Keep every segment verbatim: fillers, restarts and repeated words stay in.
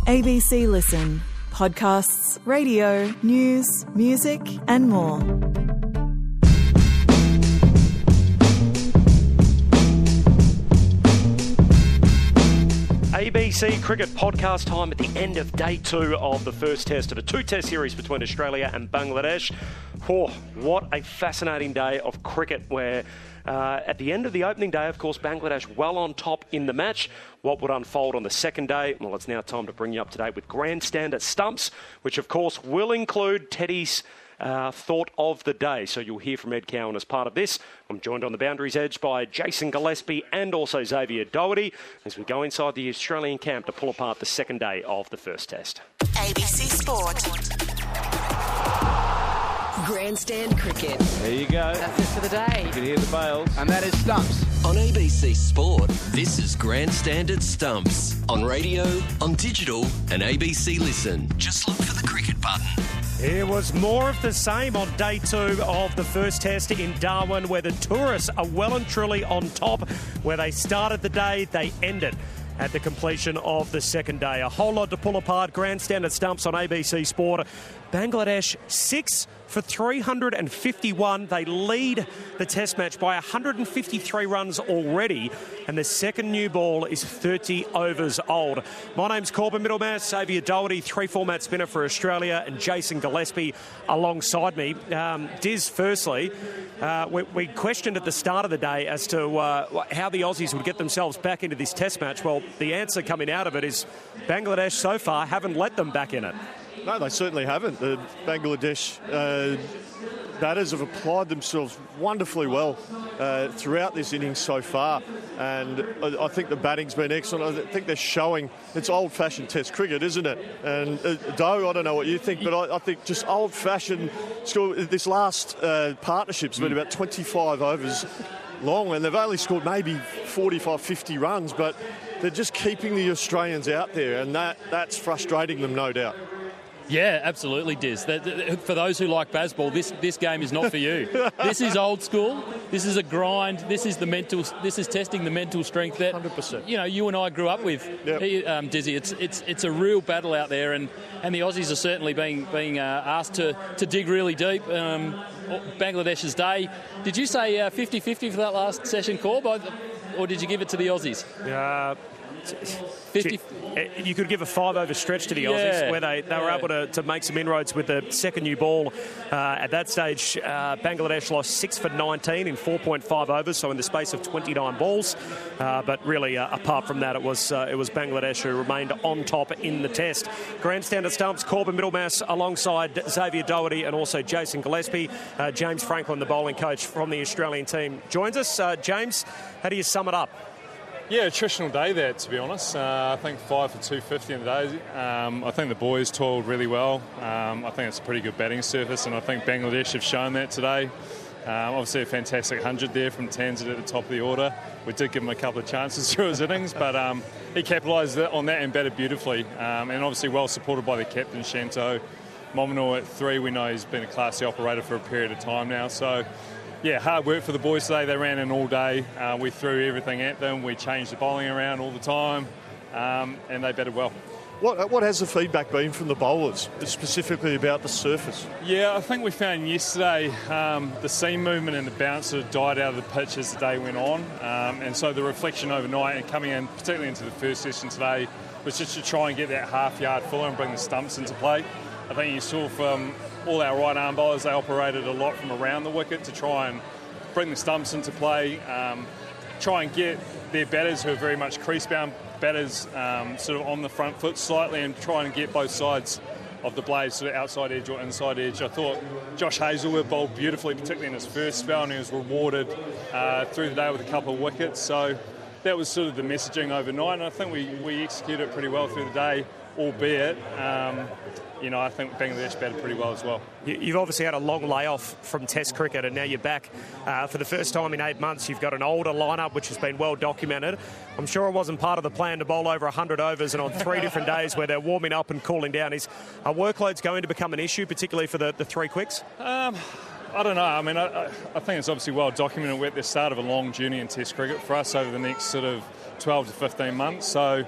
A B C Listen. Podcasts, radio, news, music and more. A B C Cricket podcast time at the end of day two of the first test of a two-test series between Australia and Bangladesh. Oh, what a fascinating day of cricket where uh, at the end of the opening day, of course, Bangladesh well on top in the match. What would unfold on the second day? Well, it's now time to bring you up to date with Grandstand at Stumps, which of course will include Teddy's Uh, thought of the day. So you'll hear from Ed Cowan as part of this. I'm joined on the boundaries edge by Jason Gillespie and also Xavier Doherty as we go inside the Australian camp to pull apart the second day of the first test. A B C Sport. Grandstand Cricket. There you go. That's it for the day. You can hear the bails. And that is Stumps. On A B C Sport, this is Grandstand at Stumps. On radio, on digital and A B C Listen. Just look for the cricket button. It was more of the same on day two of the first test in Darwin, where the tourists are well and truly on top. Where they started the day, they ended at the completion of the second day. A whole lot to pull apart. Grandstand at Stumps on A B C Sport. Bangladesh six for three hundred fifty-one. They lead the test match by one hundred fifty-three runs already, and the second new ball is thirty overs old. My name's Corbin Middlemass, Xavier Doherty, three-format spinner for Australia, and Jason Gillespie alongside me. Um, Diz, firstly, uh, we, we questioned at the start of the day as to uh, how the Aussies would get themselves back into this test match. Well, the answer coming out of it is Bangladesh so far haven't let them back in it. No, they certainly haven't. The Bangladesh uh, batters have applied themselves wonderfully well uh, throughout this innings so far, and I, I think the batting's been excellent. I think they're showing it's old-fashioned Test cricket, isn't it? And uh, Doe, I don't know what you think, but I, I think just old-fashioned. This last uh, partnership's been about twenty-five overs long, and they've only scored maybe forty-five, fifty runs, but they're just keeping the Australians out there, and that that's frustrating them, no doubt. Yeah, absolutely, Diz. That, that, for those who like baseball, this this game is not for you. This is old school. This is a grind. This is the mental. This is testing the mental strength that one hundred percent. You know you and I grew up with. Yep. Um, Dizzy, it's it's it's a real battle out there, and, and the Aussies are certainly being being uh, asked to, to dig really deep. Um, Bangladesh's day. Did you say uh, fifty-fifty for that last session, Corb, or did you give it to the Aussies? Uh, fifty. You could give a five-over stretch to the yeah, Aussies, where they, they yeah. were able to, to make some inroads with the second new ball. Uh, at that stage, uh, Bangladesh lost six for nineteen in four point five overs, so in the space of twenty-nine balls. Uh, but really, uh, apart from that, it was uh, it was Bangladesh who remained on top in the test. Grandstand at Stumps, Corbin Middlemass alongside Xavier Doherty and also Jason Gillespie. Uh, James Franklin, the bowling coach from the Australian team, joins us. Uh, James, how do you sum it up? Yeah, attritional day there, to be honest. Uh, I think five for two fifty in the day. Um, I think the boys toiled really well. Um, I think it's a pretty good batting surface, and I think Bangladesh have shown that today. Um, obviously, a fantastic one hundred there from Tanzit at the top of the order. We did give him a couple of chances through his innings, but um, he capitalised on that and batted beautifully. Um, and obviously, well supported by the captain, Shanto. Mominor at three, we know he's been a classy operator for a period of time now. So, yeah, hard work for the boys today. They ran in all day. Uh, we threw everything at them. We changed the bowling around all the time, um, and they batted well. What, what has the feedback been from the bowlers, specifically about the surface? Yeah, I think we found yesterday um, the seam movement and the bounce sort of died out of the pitch as the day went on. Um, and so the reflection overnight and coming in, particularly into the first session today, was just to try and get that half yard fuller and bring the stumps into play. I think you saw from all our right arm bowlers, they operated a lot from around the wicket to try and bring the stumps into play, um, try and get their batters who are very much crease-bound batters um, sort of on the front foot slightly and try and get both sides of the blade, sort of outside edge or inside edge. I thought Josh Hazlewood bowled beautifully, particularly in his first spell, and he was rewarded uh, through the day with a couple of wickets. So that was sort of the messaging overnight, and I think we, we executed it pretty well through the day, albeit um, you know, I think Bangladesh batted pretty well as well. You've obviously had a long layoff from Test cricket, and now you're back uh, for the first time in eight months. You've got an older lineup, which has been well documented. I'm sure it wasn't part of the plan to bowl over one hundred overs and on three different days where they're warming up and cooling down. Is our workload's going to become an issue, particularly for the, the three quicks? Um, I don't know. I mean, I, I think it's obviously well documented. We're at the start of a long journey in Test cricket for us over the next sort of twelve to fifteen months. So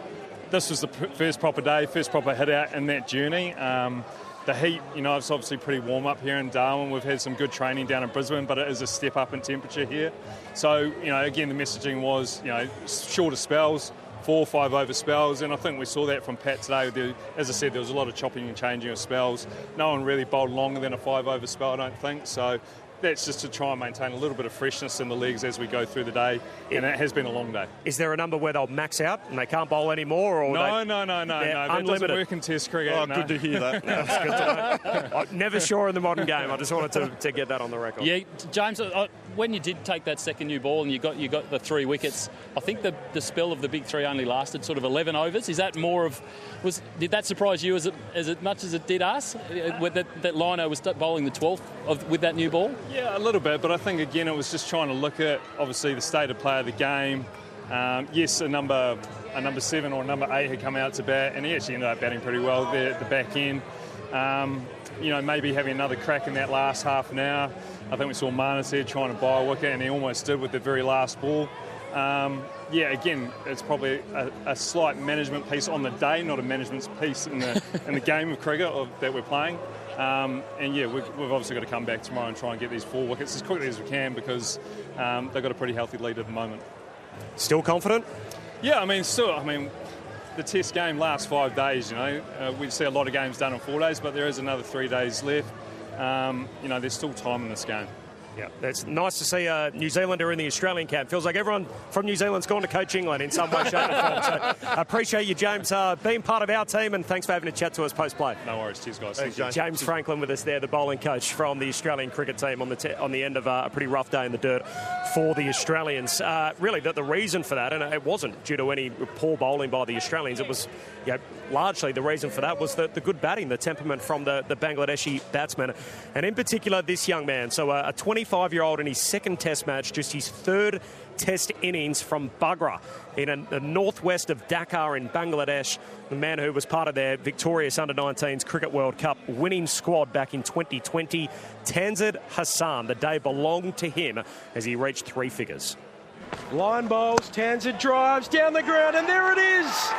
this was the pr- first proper day, first proper hit out in that journey. Um, the heat, you know, it's obviously pretty warm up here in Darwin. We've had some good training down in Brisbane, but it is a step up in temperature here. So, you know, again, the messaging was, you know, shorter spells, four or five over spells, and I think we saw that from Pat today. There, as I said, there was a lot of chopping and changing of spells. No one really bowled longer than a five over spell, I don't think. So that's just to try and maintain a little bit of freshness in the legs as we go through the day, and it has been a long day. Is there a number where they'll max out and they can't bowl anymore? Or no, they, no, no, no, no. That unlimited. doesn't work in Test cricket. Oh, no. good to hear that. That's good to know. I'm never sure in the modern game. I just wanted to, to get that on the record. Yeah, James, uh, when you did take that second new ball and you got you got the three wickets, I think the, the spell of the big three only lasted sort of eleven overs. Is that more of was did that surprise you as it, as it much as it did us? With that, that Lino was bowling the twelfth of, with that new ball. Yeah, a little bit, but I think again it was just trying to look at obviously the state of play of the game. Um, yes, a number a number seven or number eight had come out to bat, and he actually ended up batting pretty well there at the back end. Um, you know, maybe having another crack in that last half an hour. I think we saw Marnus there trying to buy a wicket, and he almost did with the very last ball. Um, yeah, again, it's probably a, a slight management piece on the day, not a management piece in the in the game of cricket of, that we're playing. Um, and yeah, we've, we've obviously got to come back tomorrow and try and get these four wickets as quickly as we can because um, they've got a pretty healthy lead at the moment. Still confident? Yeah, I mean, still, I mean, the Test game lasts five days. You know, uh, we see a lot of games done in four days, but there is another three days left. Um, you know, there's still time in this game. Yeah, it's nice to see a New Zealander in the Australian camp. Feels like everyone from New Zealand's gone to coach England in some way, shape or form. So I appreciate you, James, uh, being part of our team, and thanks for having a chat to us post-play. No worries. Cheers, guys. Thanks, James. James Franklin with us there, the bowling coach from the Australian cricket team on the te- on the end of uh, a pretty rough day in the dirt for the Australians. Uh, really, the, the reason for that, and it wasn't due to any poor bowling by the Australians, it was you know, largely the reason for that was the, the good batting, the temperament from the, the Bangladeshi batsmen, and in particular this young man. So uh, a twenty-five-year-old in his second Test match, just his third Test innings from Bagra in a, the northwest of Dhaka in Bangladesh. The man who was part of their victorious under nineteens Cricket World Cup winning squad back in twenty twenty, Tanzid Hassan. The day belonged to him as he reached three figures. Line bowls, Tanzid drives down the ground, and there it is.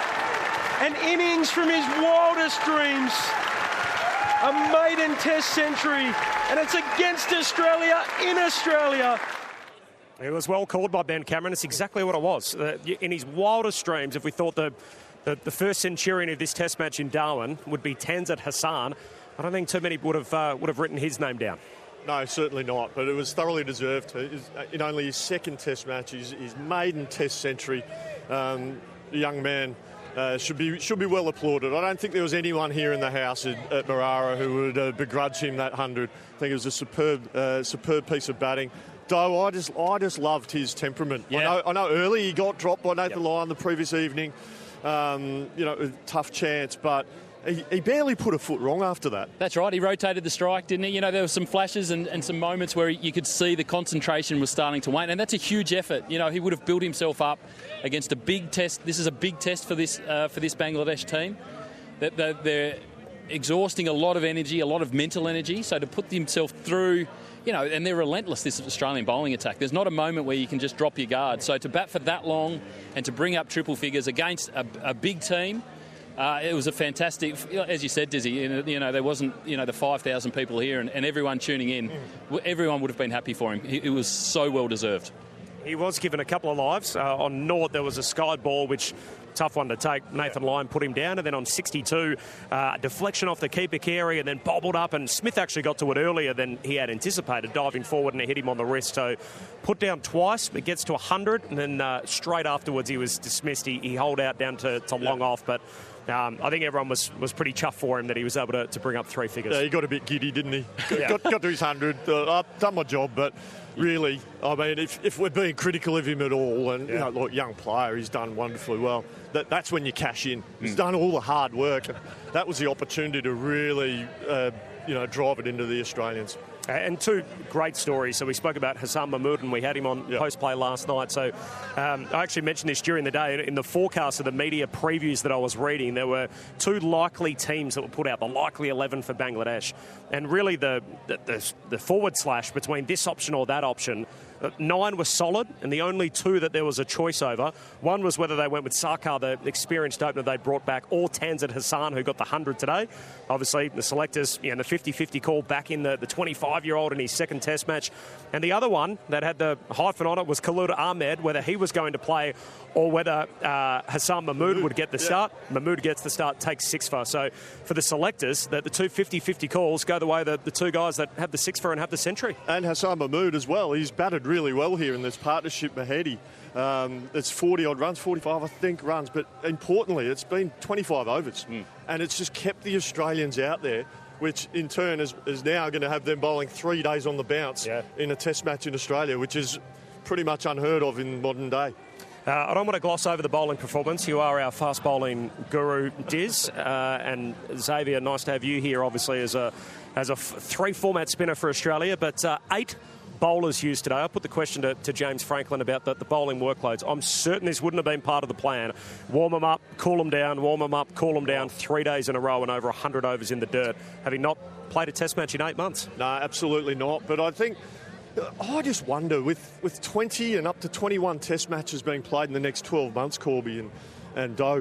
An innings from his wildest dreams. A maiden Test century, and it's against Australia in Australia. It was well called by Ben Cameron. It's exactly what it was. Uh, in his wildest dreams, if we thought the, the, the first centurion of this Test match in Darwin would be Tanzid Hassan, I don't think too many would have uh, would have written his name down. No, certainly not, but it was thoroughly deserved. In only his second Test match, his, his maiden Test century, um, the young man Uh, should be should be well applauded. I don't think there was anyone here in the house at, at Marara who would uh, begrudge him that hundred. I think it was a superb uh, superb piece of batting. Though I just I just loved his temperament. Yeah. I know I know early he got dropped by Nathan Yep. Lyon the previous evening. Um, you know, a tough chance, but he, he barely put a foot wrong after that. That's right. He rotated the strike, didn't he? You know, there were some flashes and, and some moments where you could see the concentration was starting to wane, and that's a huge effort. You know, he would have built himself up against a big test. This is a big test for this uh, for this Bangladesh team. That they're, they're exhausting a lot of energy, a lot of mental energy. So to put himself through, you know, and they're relentless, this Australian bowling attack. There's not a moment where you can just drop your guard. So to bat for that long and to bring up triple figures against a, a big team. Uh, it was a fantastic, as you said, Dizzy, you know, there wasn't, you know, the five thousand people here and, and everyone tuning in. Mm. Everyone would have been happy for him. It was so well deserved. He was given a couple of lives. Uh, on Nort, there was a skide ball, which tough one to take. Nathan Lyon put him down, and then on sixty-two, uh, deflection off the keeper Carey, and then bobbled up, and Smith actually got to it earlier than he had anticipated, diving forward, and it hit him on the wrist. So put down twice, it gets to one hundred, and then uh, straight afterwards he was dismissed. He, he holed out down to, to long off, but Um, I think everyone was, was pretty chuffed for him that he was able to, to bring up three figures. Yeah, he got a bit giddy, didn't he? Got, Yeah. got, got to his hundred. Uh, I've done my job, but really, I mean, if, if we're being critical of him at all, and, Yeah. you know, like, young player, he's done wonderfully well. That, that's when you cash in. He's done all the hard work. That was the opportunity to really, uh, you know, drive it into the Australians. And two great stories. So we spoke about Hassan Mahmood, and we had him on Yep. post-play last night. So um, I actually mentioned this during the day. In the forecast of the media previews that I was reading, there were two likely teams that were put out, the likely eleven for Bangladesh. And really the, the, the, the forward slash between this option or that option Uh, nine were solid, and the only two that there was a choice over, one was whether they went with Sarkar, the experienced opener they brought back, or Tanzit Hassan, who got the one hundred today. Obviously, the selectors, you know, the fifty-fifty call back in the, the twenty-five-year-old in his second test match. And the other one that had the hyphen on it was Khalid Ahmed, whether he was going to play or whether uh, Hassan Mahmood would get the start. Yeah. Mahmood gets the start, takes six for. So for the selectors, that the two fifty-fifty calls go the way of the, the two guys that have the six for and have the century. And Hassan Mahmood as well. He's batted really well here in this partnership, Mahedi. Um, it's forty-odd runs, forty-five, I think, runs. But importantly, it's been twenty-five overs. Mm. And it's just kept the Australians out there, which in turn is, is now going to have them bowling three days on the bounce yeah. in a test match in Australia, which is pretty much unheard of in modern day. Uh, I don't want to gloss over the bowling performance. You are our fast bowling guru, Diz, uh, and Xavier. Nice to have you here, obviously, as a as a f- three format spinner for Australia. But uh, eight bowlers used today. I put the question to, to James Franklin about the, the bowling workloads. I'm certain this wouldn't have been part of the plan. Warm them up, cool them down, warm them up, cool them down, three days in a row and over one hundred overs in the dirt, having not played a test match in eight months. No, absolutely not. But I think. I just wonder, with, with twenty and up to twenty-one test matches being played in the next twelve months, Corby and, and Doe,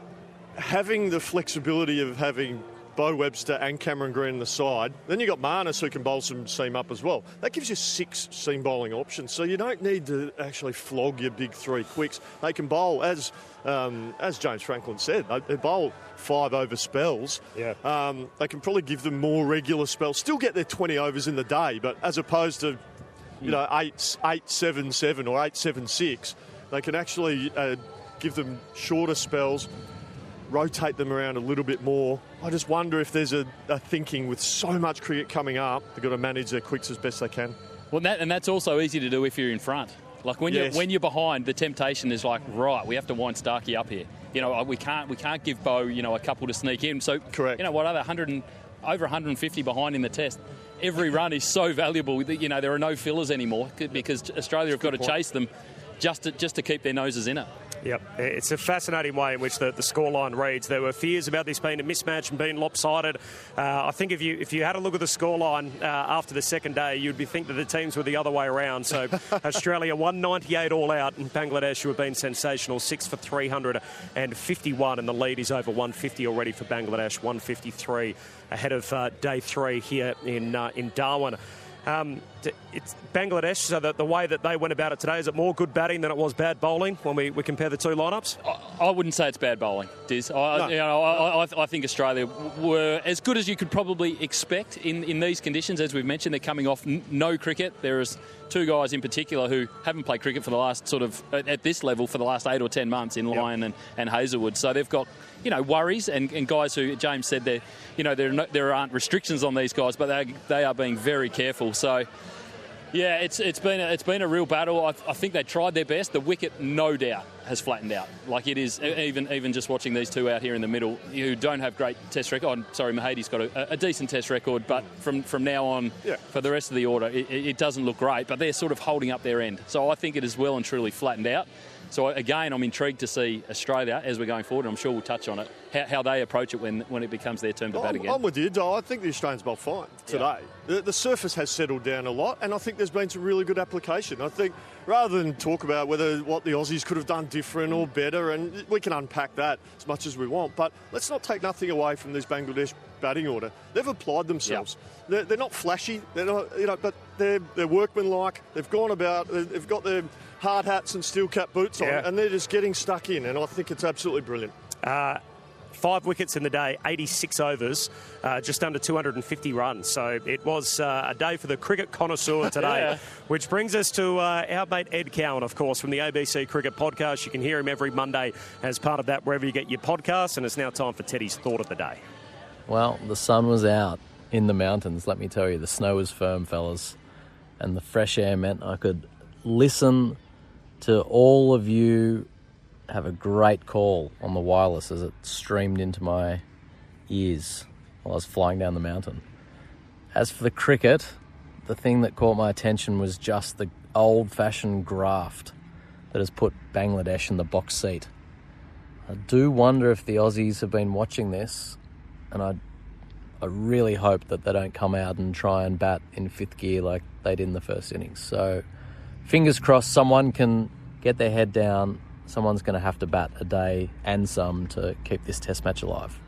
having the flexibility of having Bo Webster and Cameron Green on the side, then you've got Marnus who can bowl some seam up as well. That gives you six seam bowling options, so you don't need to actually flog your big three quicks. They can bowl, as um, as James Franklin said, they, they bowl five over spells. Yeah. Um, they can probably give them more regular spells, still get their twenty overs in the day, but as opposed to you know, eight, eight, seven, seven or eight, seven, six, they can actually uh, give them shorter spells, rotate them around a little bit more. I just wonder if there's a, a thinking with so much cricket coming up, they've got to manage their quicks as best they can. Well, that, and that's also easy to do if you're in front. Like when yes. you're when you're behind, the temptation is like, right, we have to wind Starkey up here. You know, we can't we can't give Bo, you know, a couple to sneak in. So correct. You know what, other one hundred and, over one hundred fifty behind in the test. Every run is so valuable that, you know, there are no fillers anymore because Australia have got to chase them just to, just to keep their noses in it. Yep, it's a fascinating way in which the, the scoreline reads. There were fears about this being a mismatch and being lopsided. Uh, I think if you if you had a look at the scoreline uh, after the second day, you'd be think that the teams were the other way around. So Australia one ninety-eight all out, and Bangladesh, who have been sensational, six for three hundred fifty-one, and the lead is over one fifty already for Bangladesh, one fifty-three ahead of uh, day three here in uh, in Darwin. Um, it's Bangladesh, so that the way that they went about it today, is it more good batting than it was bad bowling when we, we compare the two lineups? I, I wouldn't say it's bad bowling, Diz. I, no. you know, I, I, I think Australia were as good as you could probably expect in, in these conditions. As we've mentioned, they're coming off n- no cricket. There is two guys in particular who haven't played cricket for the last sort of, at, at this level, for the last eight or ten months in yep. Lyon and, and Hazelwood. So they've got, you know, worries and, and guys who, James said, there, you know, there, no, there aren't restrictions on these guys, but they they are being very careful. So, yeah, it's it's been a, it's been a real battle. I, I think they tried their best. The wicket, no doubt, has flattened out. Like it is, even even just watching these two out here in the middle, who don't have great test record. Oh, sorry, Mahedi's got a, a decent test record, but from, from now on, yeah. for the rest of the order, it, it doesn't look great. But they're sort of holding up their end. So I think it is well and truly flattened out. So, again, I'm intrigued to see Australia, as we're going forward, and I'm sure we'll touch on it, how, how they approach it when when it becomes their turn to bat I'm, again. I'm with you, Dole. I think the Australians bowl fine today. Yeah. The, the surface has settled down a lot, and I think there's been some really good application. I think rather than talk about whether what the Aussies could have done different or better, and we can unpack that as much as we want, but let's not take nothing away from this Bangladesh batting order. They've applied themselves. Yeah. They're, they're not flashy, they're not, you know, but they're, they're workmanlike. They've gone about, they've got their hard hats and steel cap boots yeah. on, and they're just getting stuck in, and I think it's absolutely brilliant. Uh, five wickets in the day, eighty-six overs, uh, just under two hundred fifty runs. So it was uh, a day for the cricket connoisseur today, yeah. which brings us to uh, our mate Ed Cowan, of course, from the A B C Cricket Podcast. You can hear him every Monday as part of that wherever you get your podcasts, and it's now time for Teddy's Thought of the Day. Well, the sun was out in the mountains, let me tell you. The snow was firm, fellas, and the fresh air meant I could listen to all of you have a great call on the wireless as it streamed into my ears while I was flying down the mountain. As for the cricket, the thing that caught my attention was just the old-fashioned graft that has put Bangladesh in the box seat. I do wonder if the Aussies have been watching this, and I, I really hope that they don't come out and try and bat in fifth gear like they did in the first innings. So fingers crossed someone can get their head down. Someone's going to have to bat a day and some to keep this test match alive.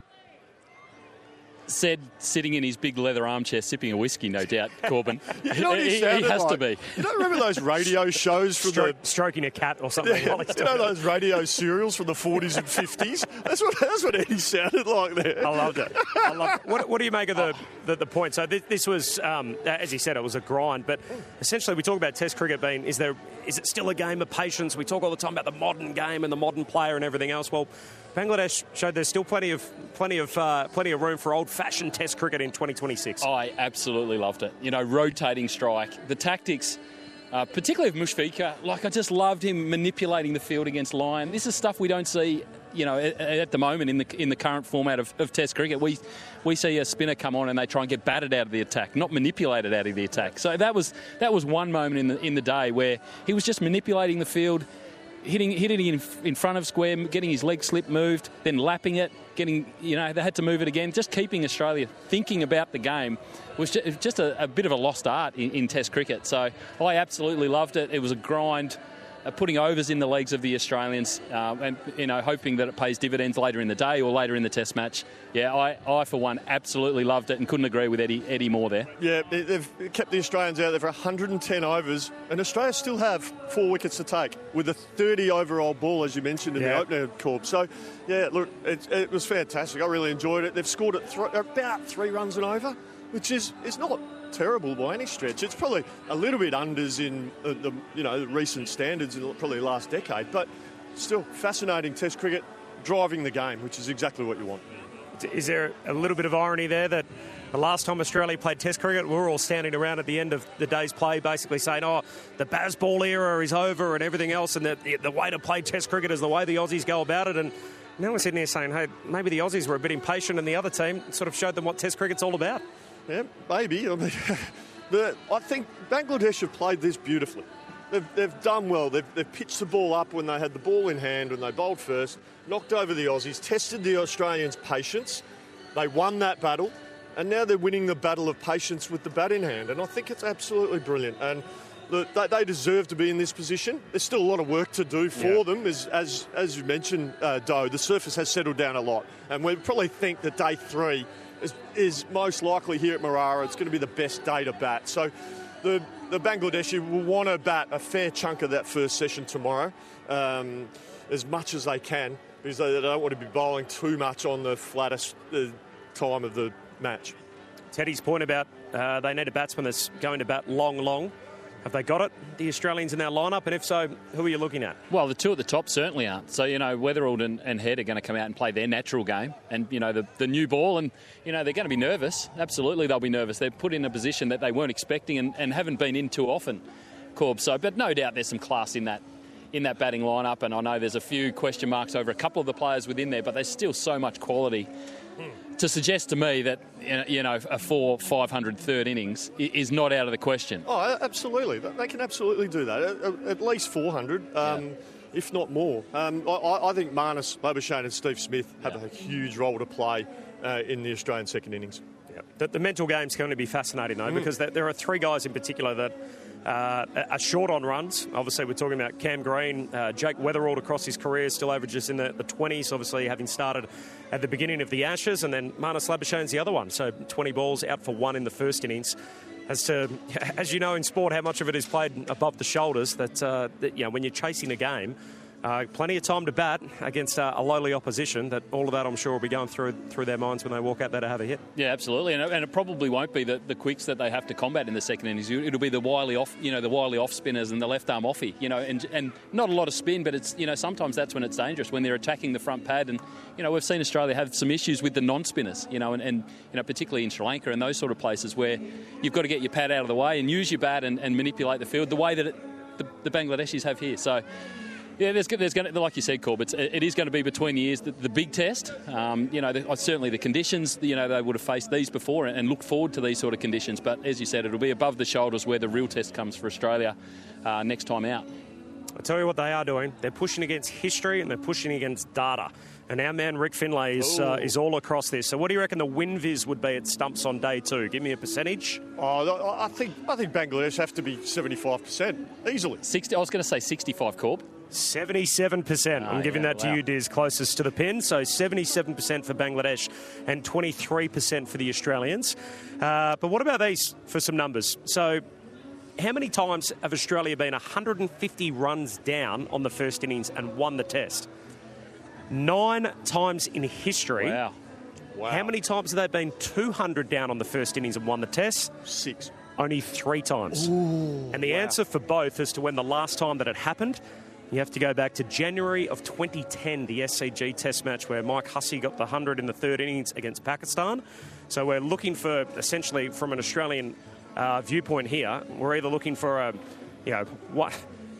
Said sitting in his big leather armchair sipping a whiskey, no doubt, Corbin. You know what he, he, he sounded has like? to be. You don't remember those radio shows from Stro- the... Stroking a cat or something. Yeah, while he's you know doing it. those radio serials from the forties and fifties? That's what that's what Eddie sounded like there. I loved it. I loved it. What, what do you make of the, the, the point? So this, this was, um, as he said, it was a grind. But essentially, we talk about Test cricket being, is there is it still a game of patience? We talk all the time about the modern game and the modern player and everything else. Well, Bangladesh showed there's still plenty of plenty of uh, plenty of room for old-fashioned Test cricket in twenty twenty-six. I absolutely loved it. You know, rotating strike, the tactics, uh, particularly of Mushfiqur. Like, I just loved him manipulating the field against Lyon. This is stuff we don't see, you know, at, at the moment in the in the current format of, of Test cricket. We we see a spinner come on and they try and get batted out of the attack, not manipulated out of the attack. So that was that was one moment in the in the day where he was just manipulating the field. Hitting, hitting in, in front of square, getting his leg slip moved, then lapping it, getting, you know, they had to move it again. Just keeping Australia thinking about the game was just, just a, a bit of a lost art in, in Test cricket. So I absolutely loved it. It was a grind, uh, putting overs in the legs of the Australians, uh, and you know, hoping that it pays dividends later in the day or later in the Test match. Yeah, I, I for one absolutely loved it and couldn't agree with Eddie Eddie more there. Yeah, they've kept the Australians out there for one hundred ten overs, and Australia still have four wickets to take with a thirty over-old ball, as you mentioned in yeah. the opener, Corb. So, yeah, look, it, it was fantastic. I really enjoyed it. They've scored at th- about three runs and over, which is is not terrible by any stretch. It's probably a little bit unders in uh, the you know the recent standards in probably the last decade, but still fascinating Test cricket, driving the game, which is exactly what you want. Is there a little bit of irony there that the last time Australia played Test cricket, we were all standing around at the end of the day's play basically saying, oh, the Bazball era is over and everything else, and the, the way to play Test cricket is the way the Aussies go about it. And now we're sitting here saying, hey, maybe the Aussies were a bit impatient and the other team sort of showed them what Test cricket's all about. Yeah, maybe. I mean, but I think Bangladesh have played this beautifully. They've, they've done well. They've, they've pitched the ball up when they had the ball in hand, when they bowled first, knocked over the Aussies, tested the Australians' patience. They won that battle, and now they're winning the battle of patience with the bat in hand. And I think it's absolutely brilliant. And look, they, they deserve to be in this position. There's still a lot of work to do for yeah. them. As, as, as you mentioned, uh, Doe, the surface has settled down a lot. And we probably think that day three is, is most likely here at Marara. It's going to be the best day to bat. So the, the Bangladeshi will want to bat a fair chunk of that first session tomorrow, um, as much as they can, because they don't want to be bowling too much on the flattest uh, time of the match. Teddy's point about uh, they need a batsman that's going to bat long, long. Have they got it, the Australians in our lineup? And if so, who are you looking at? Well, the two at the top certainly aren't. So, you know, Weatherald and, and Head are going to come out and play their natural game. And, you know, the, the new ball, and, you know, they're going to be nervous. Absolutely, they'll be nervous. They're put in a position that they weren't expecting and, and haven't been in too often, Corb. So, but no doubt there's some class in that in that batting lineup. And I know there's a few question marks over a couple of the players within there, but there's still so much quality hmm. to suggest to me that, you know, a four, five hundred third innings is not out of the question. Oh, absolutely. They can absolutely do that. At, at least four hundred, um, yeah. if not more. Um, I, I think Marnus Labuschagne and Steve Smith have yeah. a huge role to play uh, in the Australian second innings. Yeah. The, the mental game's going to be fascinating, though, mm. because there, there are three guys in particular that uh, are short on runs. Obviously, we're talking about Cam Green. Uh, Jake Weatherald across his career still averages in the, the twenties, obviously having started at the beginning of the Ashes, and then Marnus Labuschagne's the other one. So twenty balls, out for one in the first innings. As to, as you know in sport, how much of it is played above the shoulders, that, uh, that you know, when you're chasing a game, Uh, plenty of time to bat against uh, a lowly opposition. That all of that, I'm sure, will be going through through their minds when they walk out there to have a hit. Yeah, absolutely, and it, and it probably won't be the, the quicks that they have to combat in the second innings. It'll be the wily off, you know, the wily off spinners and the left arm offie. You know, and and not a lot of spin, but it's, you know, sometimes that's when it's dangerous, when they're attacking the front pad. And you know, we've seen Australia have some issues with the non-spinners. You know, and, and you know, particularly in Sri Lanka and those sort of places where you've got to get your pad out of the way and use your bat and, and manipulate the field the way that it, the, the Bangladeshis have here. So. Yeah, there's, there's going to, like you said, Corb, it's, it is going to be between the ears, the, the big test. Um, you know, the, certainly the conditions, you know, they would have faced these before and, and looked forward to these sort of conditions. But as you said, it'll be above the shoulders where the real test comes for Australia uh, next time out. I tell you what they are doing. They're pushing against history and they're pushing against data. And our man Rick Finlay is uh, is all across this. So what do you reckon the win viz would be at Stumps on day two? Give me a percentage. Oh, I think I think Bangladesh have to be seventy-five percent easily. sixty. I was going to say sixty-five, Corb. seventy-seven percent. Oh, I'm giving yeah, that to wow. you, Diz, closest to the pin. So seventy-seven percent for Bangladesh and twenty-three percent for the Australians. Uh, but what about these for some numbers? So how many times have Australia been one hundred fifty runs down on the first innings and won the test? Nine times in history. Wow. Wow. How many times have they been two hundred down on the first innings and won the test? Six. Only three times. Ooh, and the wow. answer for both as to when the last time that it happened, you have to go back to January of twenty ten, the S C G Test match where Mike Hussey got the one hundred in the third innings against Pakistan. So we're looking for, essentially, from an Australian uh, viewpoint here, we're either looking for a, you know, what...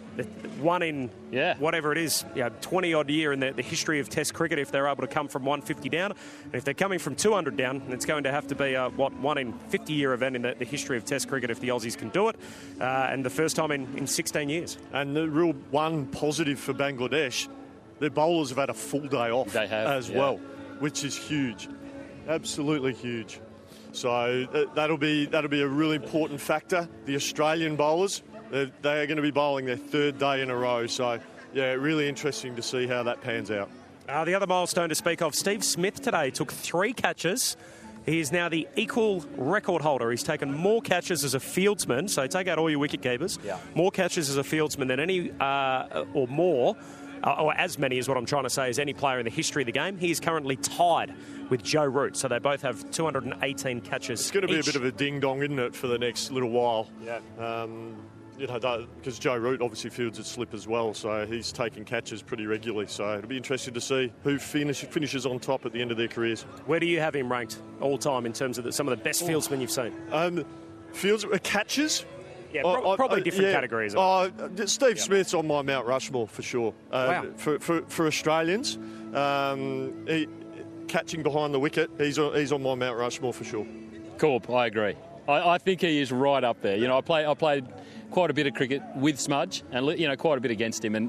One in yeah. whatever it is, you know, twenty-odd year in the, the history of Test cricket if they're able to come from one hundred fifty down. And if they're coming from two hundred down, it's going to have to be a, what, one in fifty-year event in the, the history of Test cricket if the Aussies can do it. Uh, and the first time in, in sixteen years. And the real one positive for Bangladesh, their bowlers have had a full day off They have, as yeah. well, which is huge. Absolutely huge. So uh, that'll be that'll be a really important factor. The Australian bowlers, They're, they are going to be bowling their third day in a row. So, yeah, really interesting to see how that pans out. Uh, the other milestone to speak of, Steve Smith today took three catches. He is now the equal record holder. He's taken more catches as a fieldsman, so take out all your wicket keepers. Yeah. More catches as a fieldsman than any, uh, or more, uh, or as many is what I'm trying to say, as any player in the history of the game. He is currently tied with Joe Root, so they both have two hundred eighteen catches. It's going to be each. a bit of a ding-dong, isn't it, for the next little while? Yeah. Um, you know, because Joe Root obviously fields at slip as well, so he's taking catches pretty regularly. So it'll be interesting to see who finish, finishes on top at the end of their careers. Where do you have him ranked all time in terms of the, some of the best fieldsmen you've seen? Um, fields uh, catches. Yeah, pro- I- probably I- different yeah. categories. Oh, Steve Smith's on my Mount Rushmore for sure. Uh, Wow. For, for for Australians, um, he, catching behind the wicket, he's on, he's on my Mount Rushmore for sure. Corp, I agree. I, I think he is right up there. You know, I play I played quite a bit of cricket with Smudge, and you know, quite a bit against him, and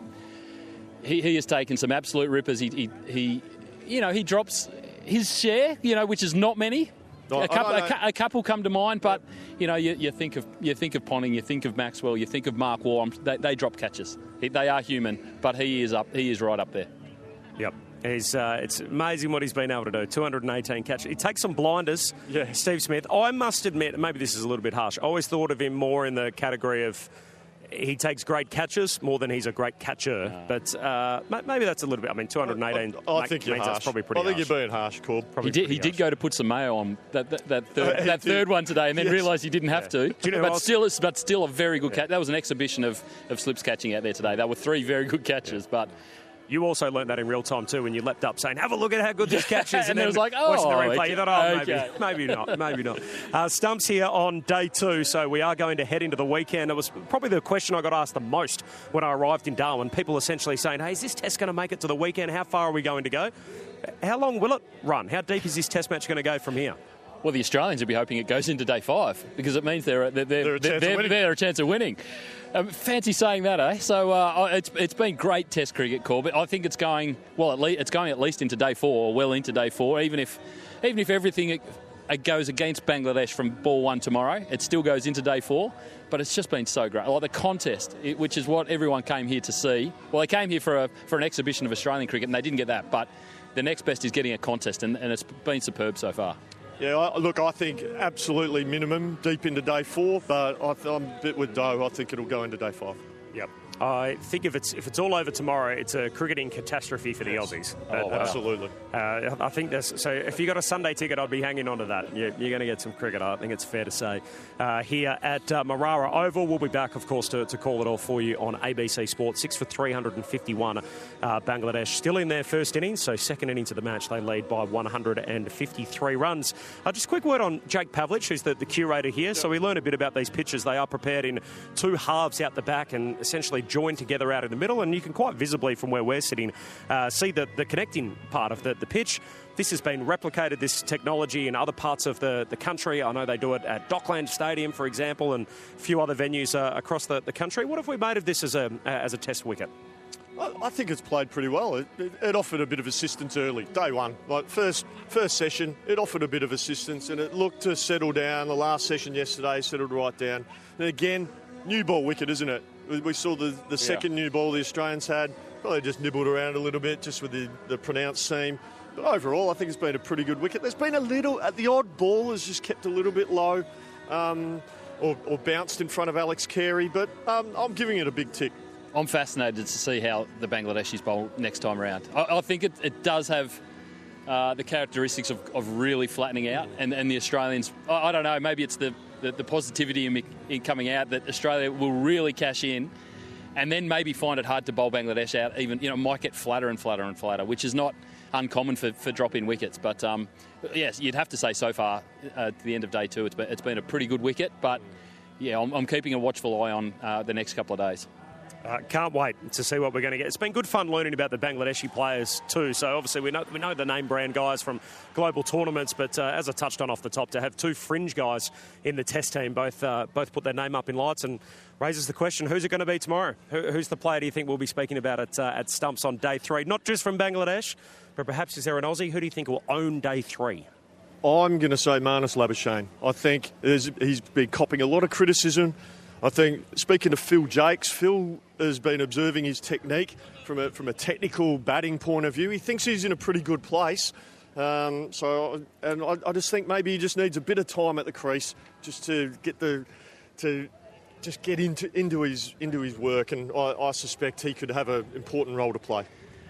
he, he has taken some absolute rippers. He, he he you know he drops his share, you know, which is not many. No, a, couple, I don't a, cou- a couple come to mind, but you know, you, you think of you think of Ponting, you think of Maxwell, you think of Mark Waugh. They, they drop catches. He, they are human, but he is up. He is right up there. Yep. He's, uh, it's amazing what he's been able to do. two hundred eighteen catches. He takes some blinders, Yeah. Steve Smith. I must admit, maybe this is a little bit harsh, I always thought of him more in the category of he takes great catches more than he's a great catcher. No. But uh, ma- maybe that's a little bit, I mean, two hundred eighteen I, I ma- think you're means harsh. that's probably pretty I think harsh. you're being harsh, Corb. Probably He did. pretty He did harsh. go to put some mayo on that that, that third, Uh, he that did. third one today, and then Yes. realised he didn't have to. Do you know who but else- still, it's but still a very good catch. That was an exhibition of, of slips catching out there today. There were three very good catches, but. You also learnt that in real time too when you leapt up saying, have a look at how good this catch is. And then it was like, oh, watching the replay, you thought, oh, okay. maybe, maybe not, maybe not. Uh, Stumps here on day two, so we are going to head into the weekend. It was probably the question I got asked the most when I arrived in Darwin. People essentially saying, hey, is this test going to make it to the weekend? How far are we going to go? How long will it run? How deep is this test match going to go from here? Well, the Australians will be hoping it goes into day five because it means they're they're they're, They're a chance they're, of winning. they're a chance of winning. Um, fancy saying that, eh? So uh, it's it's been great Test cricket, Corbett. I think it's going well. At least it's going at least into day four, or well into day four. Even if even if everything it, it goes against Bangladesh from ball one tomorrow, it still goes into day four. But it's just been so great. Like the contest, it, which is what everyone came here to see. Well, they came here for a for an exhibition of Australian cricket, and they didn't get that. But the next best is getting a contest, and, and it's been superb so far. Yeah, I, look, I think absolutely minimum deep into day four, but I th- I'm a bit with Doe. I think it'll go into day five. Yep. I think if it's if it's all over tomorrow, it's a cricketing catastrophe for the Aussies. Oh, But, uh, absolutely. Uh, I think that's so. If you got a Sunday ticket, I'd be hanging on to that. You're, you're going to get some cricket. I think it's fair to say. Uh, here at uh, Marara Oval, we'll be back, of course, to, to call it all for you on A B C Sport. Six for three hundred fifty-one. Uh, Bangladesh still in their first innings, so second innings of the match, they lead by one hundred fifty-three runs. Uh, just a quick word on Jake Pavlich, who's the, the curator here. Yep. So we learned a bit about these pitches. They are prepared in two halves out the back and essentially joined together out in the middle, and you can quite visibly from where we're sitting uh, see the, the connecting part of the, the pitch. this has been replicated, this technology, in other parts of the, the country. I know they do it at Dockland Stadium, for example, and a few other venues uh, across the, the country. What have we made of this as a as a test wicket? I think it's played pretty well. It, it, it offered a bit of assistance early, day one. Like first first session, it offered a bit of assistance and it looked to settle down. The last session yesterday settled right down. And again, new ball wicket, isn't it? We saw the, the second yeah. new ball the Australians had. Probably just nibbled around a little bit, just with the, the pronounced seam. But overall, I think it's been a pretty good wicket. There's been a little, at the odd ball has just kept a little bit low um, or, or bounced in front of Alex Carey, but um, I'm giving it a big tick. I'm fascinated to see how the Bangladeshis bowl next time around. I, I think it, it does have uh, the characteristics of, of really flattening out, and, and the Australians, I, I don't know, maybe it's the, the, the positivity in, in coming out that Australia will really cash in and then maybe find it hard to bowl Bangladesh out. Even, you know, might get flatter and flatter and flatter, which is not uncommon for, for drop-in wickets. But, um, yes, you'd have to say so far, uh, to the end of day two, it's been, it's been a pretty good wicket. But, yeah, I'm, I'm keeping a watchful eye on uh, the next couple of days. Uh, can't wait to see what we're going to get. It's been good fun learning about the Bangladeshi players too. So obviously we know we know the name brand guys from global tournaments, but uh, as I touched on off the top, to have two fringe guys in the Test team, both uh, both put their name up in lights, and raises the question: who's it going to be tomorrow? Who, who's the player do you think we'll be speaking about at uh, at Stumps on day three? Not just from Bangladesh, but perhaps is there an Aussie? Who do you think will own day three? I'm going to say Marnus Labuschagne. I think he's been copping a lot of criticism. I think, speaking to Phil Jakes, Phil has been observing his technique from a, from a technical batting point of view. He thinks he's in a pretty good place. Um, so, and I, I just think maybe he just needs a bit of time at the crease just to get the to just get into into his into his work, and I, I suspect he could have an important role to play.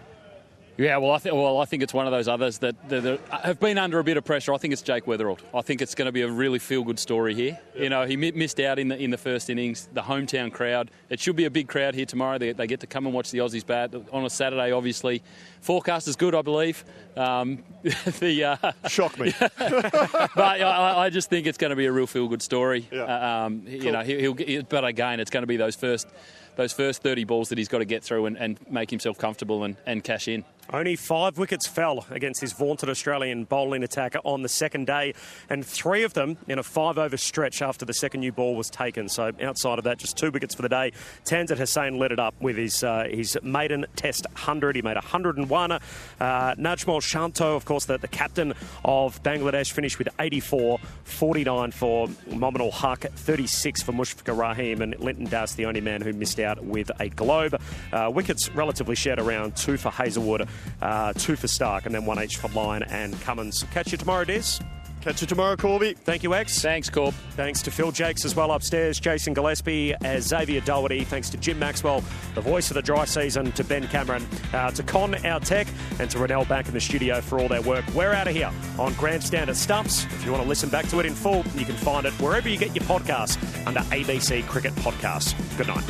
Yeah, well, I think well, I think it's one of those others that, that, that have been under a bit of pressure. I think it's Jake Weatherald. I think it's going to be a really feel-good story here. Yep. You know, he missed out in the in the first innings. The hometown crowd. It should be a big crowd here tomorrow. They, they get to come and watch the Aussies bat on a Saturday. Obviously, forecast is good, I believe. Um, the uh, shock me, but I, I just think it's going to be a real feel-good story. Yeah. Uh, um, cool. You know, he'll, he'll. But again, it's going to be those first. Those first thirty balls that he's got to get through and, and make himself comfortable and, and cash in. Only five wickets fell against his vaunted Australian bowling attacker on the second day, and three of them in a five-over stretch after the second new ball was taken. So outside of that, just two wickets for the day. Tanzit Hussain led it up with his uh, his maiden Test one hundred. He made one hundred and one. Uh, Najmal Shanto, of course, the, the captain of Bangladesh, finished with eighty-four, forty-nine for Mominul Haq, thirty-six for Mushfiqur Rahim, and Linton Das, the only man who missed out with a globe. Uh, wickets relatively shared around, two for Hazelwood, uh, two for Stark, and then one each for Lyon and Cummins. Catch you tomorrow, Des. Catch you tomorrow, Corby. Thank you, X. Thanks, Corb. Thanks to Phil Jakes as well upstairs, Jason Gillespie, uh, Xavier Doherty. Thanks to Jim Maxwell, the voice of the dry season, to Ben Cameron, uh, to Con, our tech, and to Renell back in the studio for all their work. We're out of here on Grandstand at Stumps. If you want to listen back to it in full, you can find it wherever you get your podcasts under A B C Cricket Podcasts. Good night.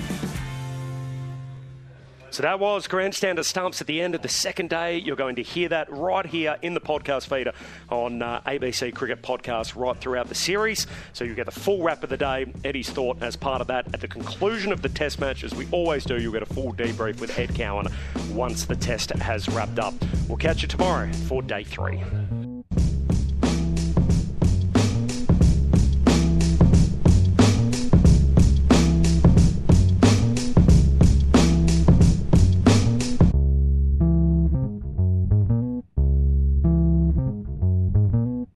So that was Grandstand at Stumps at the end of the second day. You're going to hear that right here in the podcast feeder on uh, A B C Cricket Podcast right throughout the series. So you get the full wrap of the day, Eddie's thought as part of that. At the conclusion of the test match, as we always do, you'll get a full debrief with Ed Cowan once the test has wrapped up. We'll catch you tomorrow for day three.